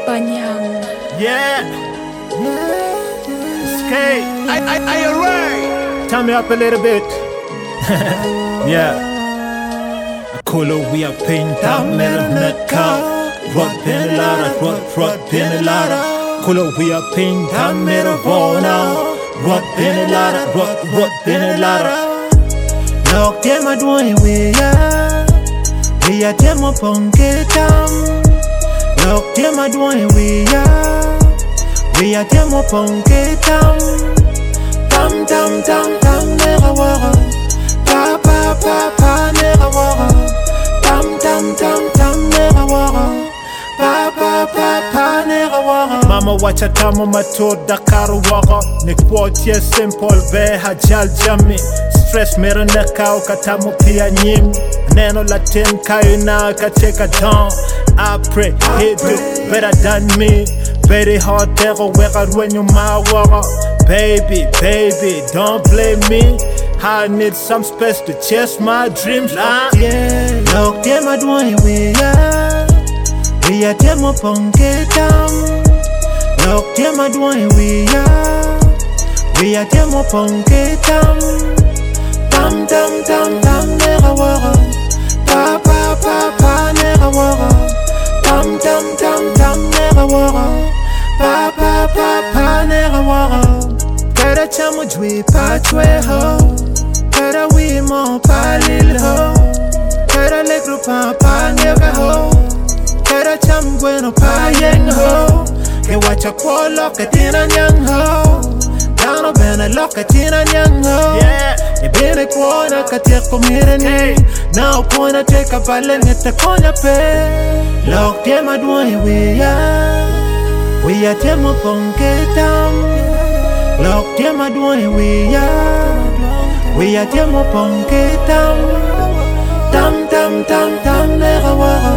Banyang. Yeah. Skate. I alright. Turn me up a little bit. Yeah. Kolo we are paint down metal net cow. Rot penelada, rot penelada. Kolo we are paint down metal bona. Rot penelada, rot penelada. Lock them a doing we are. We are them up on get down. Look, them a doing we are. We are them up on get down. Tam tam tam tam never walk. Pa pa pa pa never walk. Tam tam tam tam never walk. Pa pa pa pa never walk. Mama wacha tamo mato Dakaru waka. Nik potie simple be hajal jami. Stress mera nekao katamo pia nyim. Neno Latin kayuna kacheka down. I pray he do better than me. Very hard devil where when you my walker. Baby, don't blame me. I need some space to chase my dreams. Yeah, look them a doing we are. We are them up on get down. Look them a doing we are. We are them up on get down. Tam tam tam tam never walk. Pa pa pa pa never walk. Tam tam tam tam never walk. Pa pa pa pa never walk. Kada chamu jwi pa chwe ho. Kada we mo pa lil ho. Kada legru pa pa never ho. Kada cham bueno pa yeng ho. Ke wacha ko lokatina nyang ho. Down ben a lokatina nyang ho. Yeah. E bene kuona katia komire ni. Now point to take a balen at the corner pay. Lock them a doing we are. We are them up on get down. Lock them a doing we are. We are them up on get down. Tam tam tam tam never walk.